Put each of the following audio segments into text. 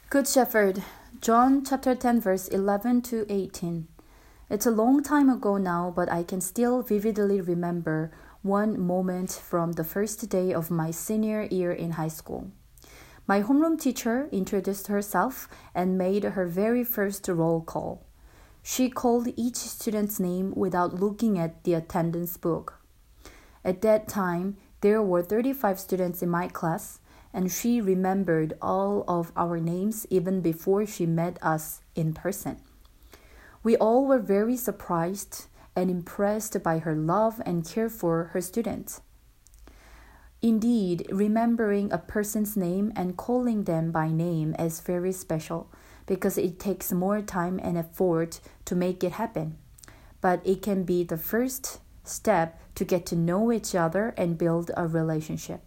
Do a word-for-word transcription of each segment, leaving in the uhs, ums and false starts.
Good Shepherd, John chapter ten verse eleven to eighteen. It's a long time ago now, but I can still vividly remember one moment from the first day of my senior year in high school. My homeroom teacher introduced herself and made her very first roll call. She called each student's name without looking at the attendance book. At that time, there were thirty-five students in my class, and she remembered all of our names even before she met us in person. We all were very surprised and impressed by her love and care for her students. Indeed, remembering a person's name and calling them by name is very special because it takes more time and effort to make it happen. But it can be the first step to get to know each other and build a relationship.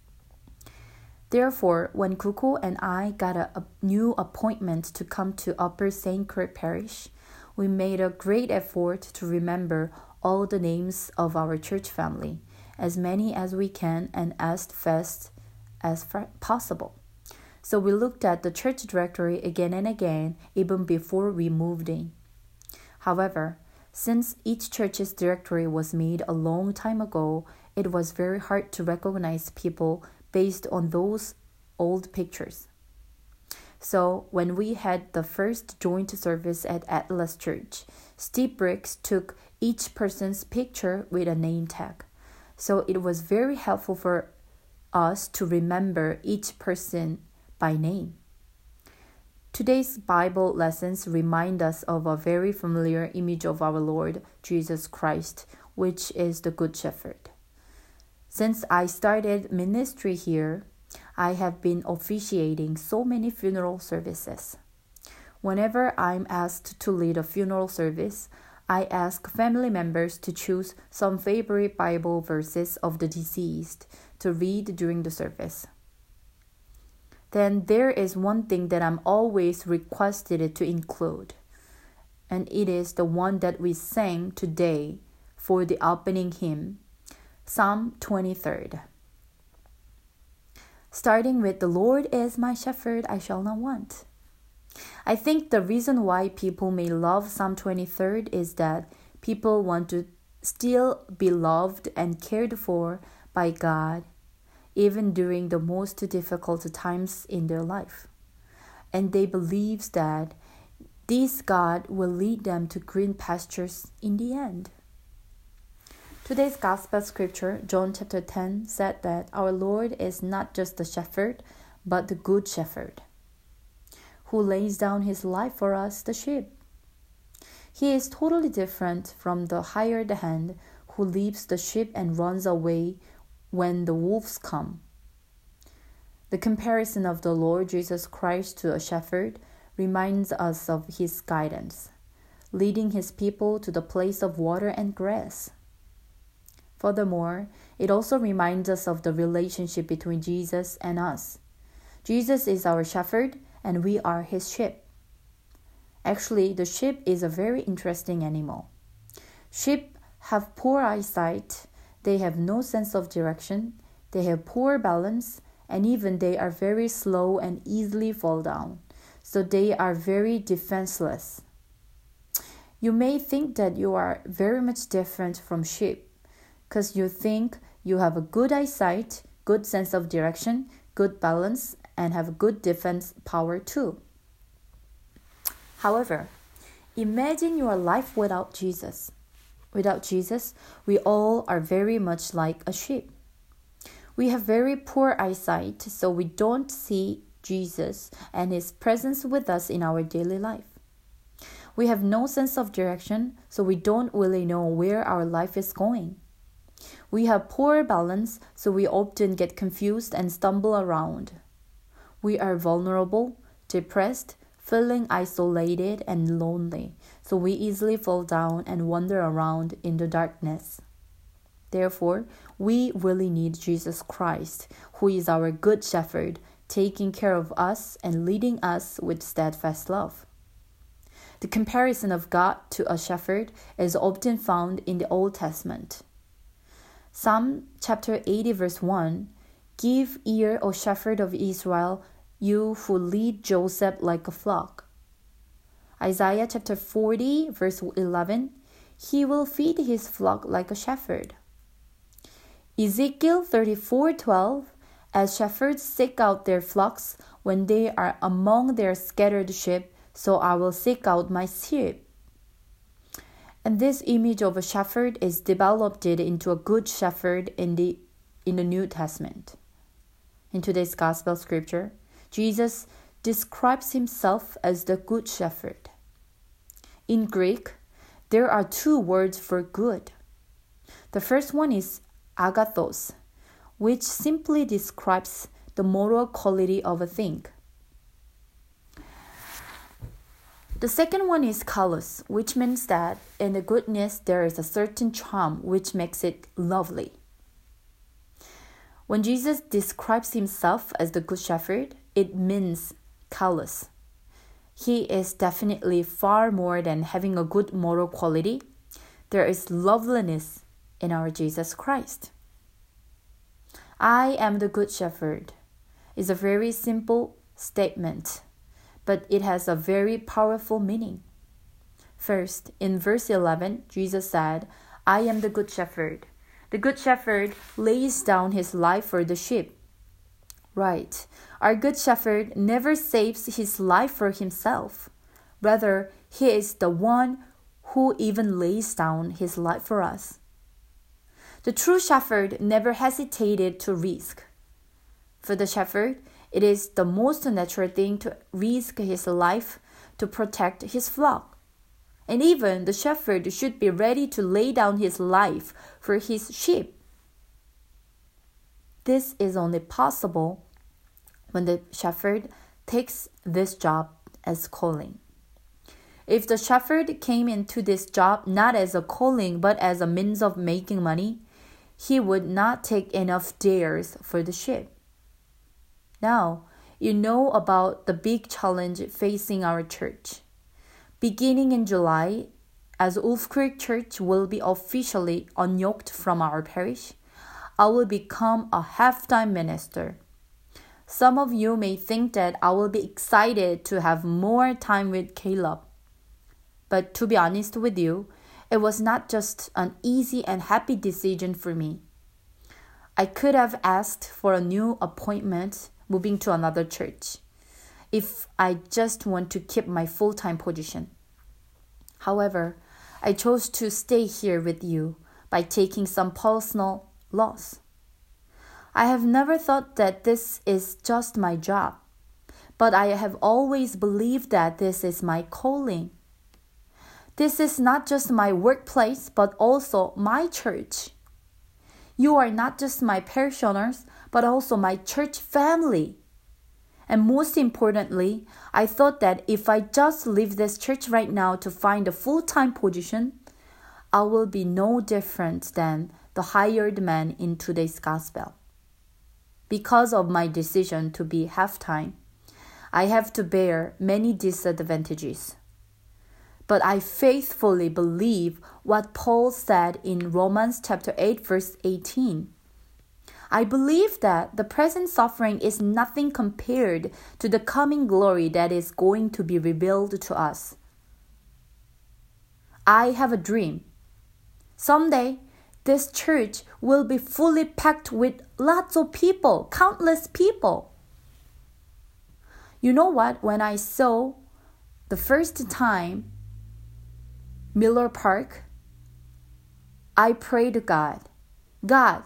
Therefore, when Kuko and I got a, a new appointment to come to Upper Saint Kirk Parish, we made a great effort to remember all the names of our church family, as many as we can and as fast as possible. So we looked at the church directory again and again, even before we moved in. However, since each church's directory was made a long time ago, it was very hard to recognize people based on those old pictures. So when we had the first joint service at Atlas Church, Steve Briggs took each person's picture with a name tag. So it was very helpful for us to remember each person by name. Today's Bible lessons remind us of a very familiar image of our Lord Jesus Christ, which is the Good Shepherd. Since I started ministry here, I have been officiating so many funeral services. Whenever I'm asked to lead a funeral service, I ask family members to choose some favorite Bible verses of the deceased to read during the service. Then there is one thing that I'm always requested to include, and it is the one that we sang today for the opening hymn, Psalm twenty-three. Starting with, "The Lord is my shepherd, I shall not want." I think the reason why people may love Psalm twenty-three is that people want to still be loved and cared for by God, even during the most difficult times in their life. And they believe that this God will lead them to green pastures in the end. Today's Gospel scripture, John chapter ten, said that our Lord is not just the shepherd, but the good shepherd, who lays down his life for us, the sheep. He is totally different from the hired hand who leaves the sheep and runs away when the wolves come. The comparison of the Lord Jesus Christ to a shepherd reminds us of his guidance, leading his people to the place of water and grass. Furthermore, it also reminds us of the relationship between Jesus and us. Jesus is our shepherd, and we are his sheep. Actually, the sheep is a very interesting animal. Sheep have poor eyesight, they have no sense of direction, they have poor balance, and even they are very slow and easily fall down. So they are very defenseless. You may think that you are very much different from sheep, because you think you have a good eyesight, good sense of direction, good balance, and have good defense power too. However, imagine your life without Jesus. Without Jesus, we all are very much like a sheep. We have very poor eyesight, so we don't see Jesus and his presence with us in our daily life. We have no sense of direction, so we don't really know where our life is going. We have poor balance, so we often get confused and stumble around. We are vulnerable, depressed, feeling isolated and lonely, so we easily fall down and wander around in the darkness. Therefore, we really need Jesus Christ, who is our good shepherd, taking care of us and leading us with steadfast love. The comparison of God to a shepherd is often found in the Old Testament. Psalm chapter eighty verse one, "Give ear, O shepherd of Israel, you who lead Joseph like a flock. Isaiah chapter forty, verse eleven, he will feed his flock like a shepherd. Ezekiel thirty-four twelve, as shepherds seek out their flocks when they are among their scattered sheep, so I will seek out my sheep. And this image of a shepherd is developed into a good shepherd in the in the New Testament. In today's gospel scripture, Jesus describes himself as the good shepherd. In Greek, there are two words for good. The first one is agathos, which simply describes the moral quality of a thing. The second one is kalos, which means that in the goodness there is a certain charm which makes it lovely. When Jesus describes himself as the good shepherd, it means kalos. He is definitely far more than having a good moral quality. There is loveliness in our Jesus Christ. I am the good shepherd is a very simple statement, but it has a very powerful meaning. First, in verse eleven, Jesus said, I am the good shepherd. The good shepherd lays down his life for the sheep. Right. Our good shepherd never saves his life for himself. Rather, he is the one who even lays down his life for us. The true shepherd never hesitated to risk. For the shepherd, it is the most natural thing to risk his life to protect his flock. And even the shepherd should be ready to lay down his life for his sheep. This is only possible when the shepherd takes this job as calling. If the shepherd came into this job not as a calling but as a means of making money, he would not take enough dares for the sheep. Now, you know about the big challenge facing our church. Beginning in July, as Wolf Creek Church will be officially unyoked from our parish, I will become a half-time minister. Some of you may think that I will be excited to have more time with Caleb. But to be honest with you, it was not just an easy and happy decision for me. I could have asked for a new appointment moving to another church if I just want to keep my full-time position. However, I chose to stay here with you by taking some personal loss. I have never thought that this is just my job, but I have always believed that this is my calling. This is not just my workplace, but also my church. You are not just my parishioners, but also my church family. And most importantly, I thought that if I just leave this church right now to find a full-time position, I will be no different than the hired man in today's gospel. Because of my decision to be half-time, I have to bear many disadvantages. But I faithfully believe what Paul said in Romans chapter eight, verse eighteen. I believe that the present suffering is nothing compared to the coming glory that is going to be revealed to us. I have a dream. Someday, this church will be fully packed with lots of people, countless people. You know what? When I saw the first time Miller Park, I prayed to God, God,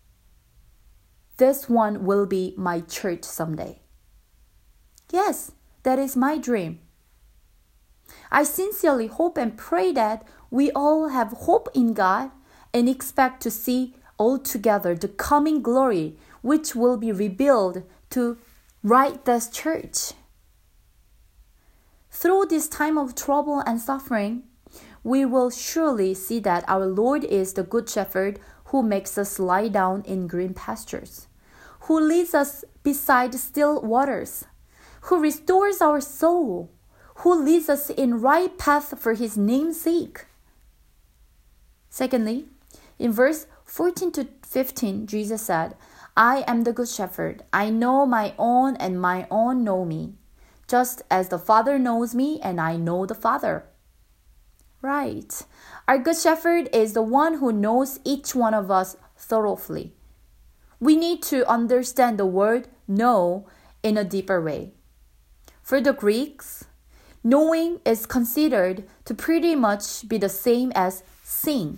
this one will be my church someday. Yes, that is my dream. I sincerely hope and pray that we all have hope in God and expect to see altogether the coming glory which will be revealed to right this church. Through this time of trouble and suffering, we will surely see that our Lord is the good shepherd who makes us lie down in green pastures, who leads us beside still waters, who restores our soul, who leads us in right path for his name's sake. Secondly, in verse fourteen to fifteen, Jesus said, I am the good shepherd. I know my own and my own know me, just as the Father knows me and I know the Father. Right. Our good shepherd is the one who knows each one of us thoroughly. We need to understand the word know in a deeper way. For the Greeks, knowing is considered to pretty much be the same as seeing.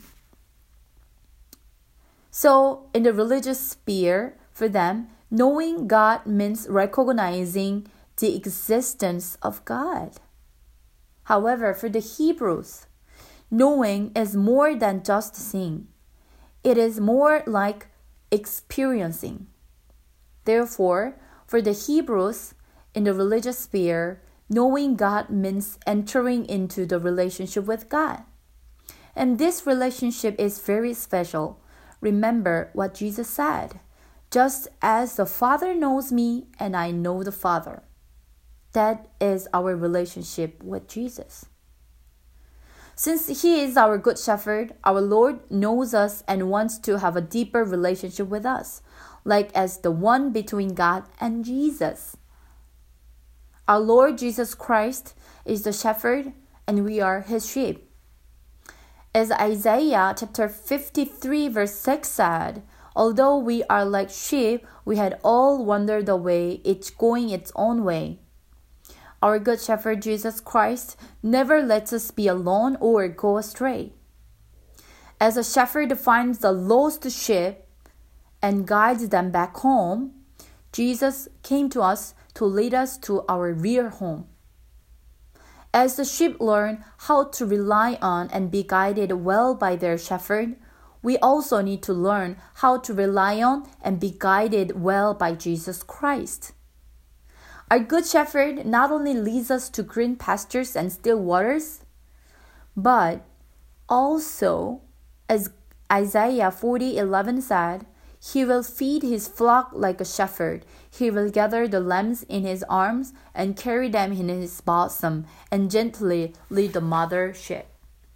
So, in the religious sphere, for them, knowing God means recognizing the existence of God. However, for the Hebrews, knowing is more than just seeing. It is more like experiencing. Therefore, for the Hebrews, in the religious sphere, knowing God means entering into the relationship with God. And this relationship is very special. Remember what Jesus said, just as the Father knows me and I know the Father. That is our relationship with Jesus. Since He is our good shepherd, our Lord knows us and wants to have a deeper relationship with us, like as the one between God and Jesus. Our Lord Jesus Christ is the shepherd and we are His sheep. As Isaiah chapter fifty-three verse six said, although we are like sheep, we had all wandered away, each going its own way. Our good shepherd Jesus Christ never lets us be alone or go astray. As a shepherd finds the lost sheep and guides them back home, Jesus came to us to lead us to our real home. As the sheep learn how to rely on and be guided well by their shepherd, we also need to learn how to rely on and be guided well by Jesus Christ. Our good shepherd not only leads us to green pastures and still waters, but also, as Isaiah forty eleven said, He will feed His flock like a shepherd. He will gather the lambs in His arms and carry them in His bosom and gently lead the mother sheep.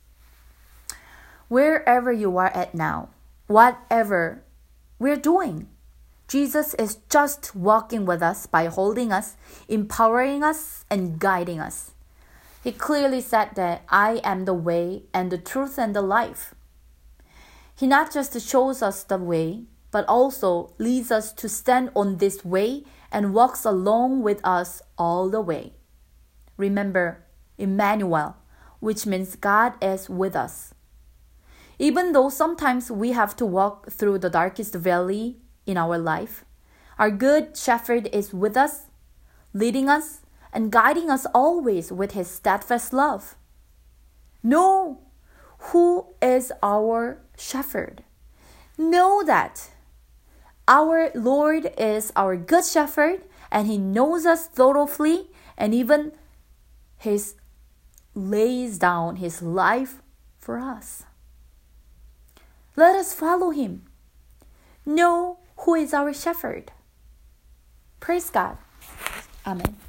Wherever you are at now, whatever we're doing, Jesus is just walking with us by holding us, empowering us, and guiding us. He clearly said that I am the way and the truth and the life. He not just shows us the way, but also leads us to stand on this way and walks along with us all the way. Remember, Emmanuel, which means God is with us. Even though sometimes we have to walk through the darkest valley in our life, our good shepherd is with us, leading us and guiding us always with His steadfast love. Know who is our shepherd. Know that our Lord is our good shepherd and He knows us thoroughly and even He lays down His life for us. Let us follow Him. Know who is our shepherd. Praise God. Amen.